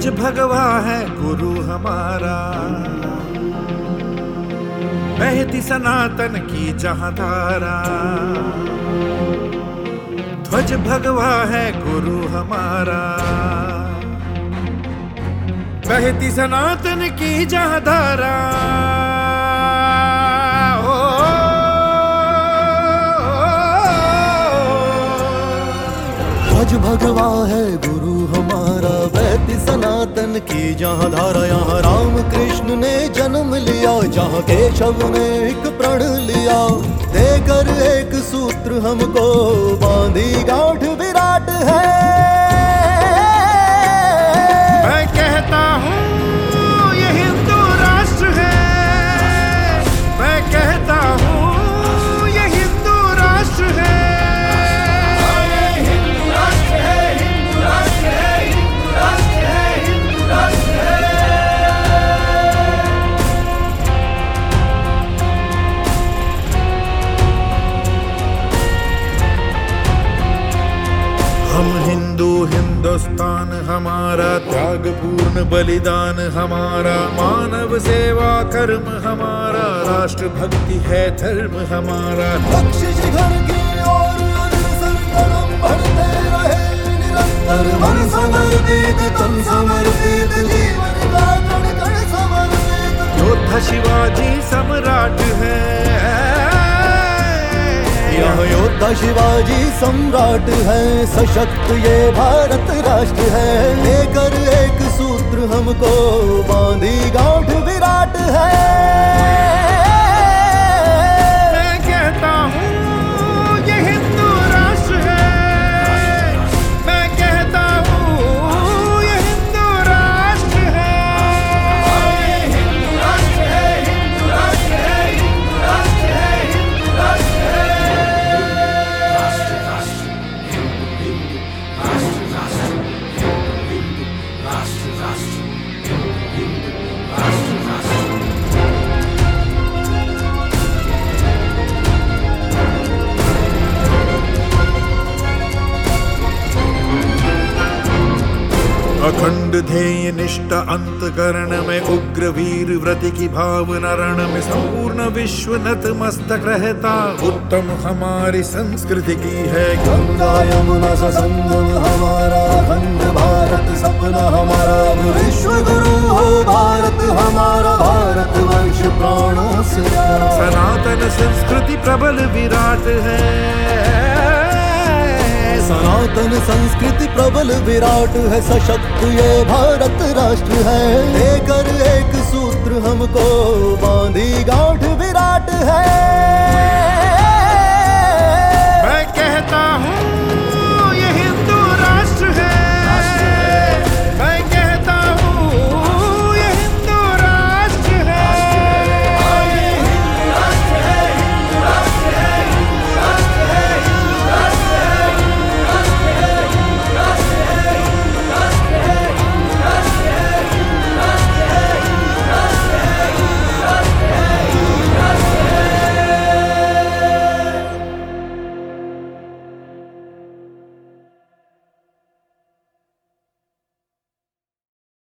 ध्वज भगवा है गुरु हमारा, बहती सनातन की जहां धारा। ध्वज भगवा है गुरु हमारा, बहती सनातन की जहां धारा। ध्वज भगवा है गुरु हमारा, बहती सनातन की जहाँ धारा। यहाँ राम कृष्ण ने जन्म लिया, जहाँ केशव ने एक प्रण लिया। देकर एक सूत्र हमको बांधी गांठ विराट है। मैं कहता हूँ ये हिंदू राष्ट्र है, मैं कहता हूँ ये हिंदू राष्ट्र है। हम हिंदू, हिंदुस्तान हमारा, त्याग पूर्ण बलिदान हमारा। मानव सेवा कर्म हमारा, राष्ट्र भक्ति है धर्म हमारा। लक्ष्य शिखर की ओर अग्रसर कदम बढ़ते रहे निरंतर। मन समर्पित तन समर्पित, जीवन का कण कण समर्पित। योद्धा शिवाजी सम्राट है, यह योद्धा शिवाजी सम्राट है। सशक्त ये भारत राष्ट्र है, लेकर एक सूत्र हमको बांधी गांठ विराट है। मैं कहता हूँ ये हिंदू राष्ट्र है, मैं कहता हूँ ये हिंदू राष्ट्र है। हिंदू राष्ट्र है, हिंदू राष्ट्र है, हिंदू राष्ट्र है, हिंदू राष्ट्र है। अखंड ध्येय निष्ठा अंतकरण में, उग्र वीर व्रति की भावना रण में। संपूर्ण विश्व नतमस्तक रहता, उत्तम हमारी संस्कृति की है। गंगा यमुना सा संगम हमारा, अखंड भारत सपना हमारा। विश्व गुरु हो भारत हमारा, भारत वर्ष प्राणों से प्यारा। सनातन संस्कृति प्रबल विराट है, सनातन संस्कृति प्रबल विराट है। सशक्त ये भारत राष्ट्र है, लेकर एक सूत्र हमको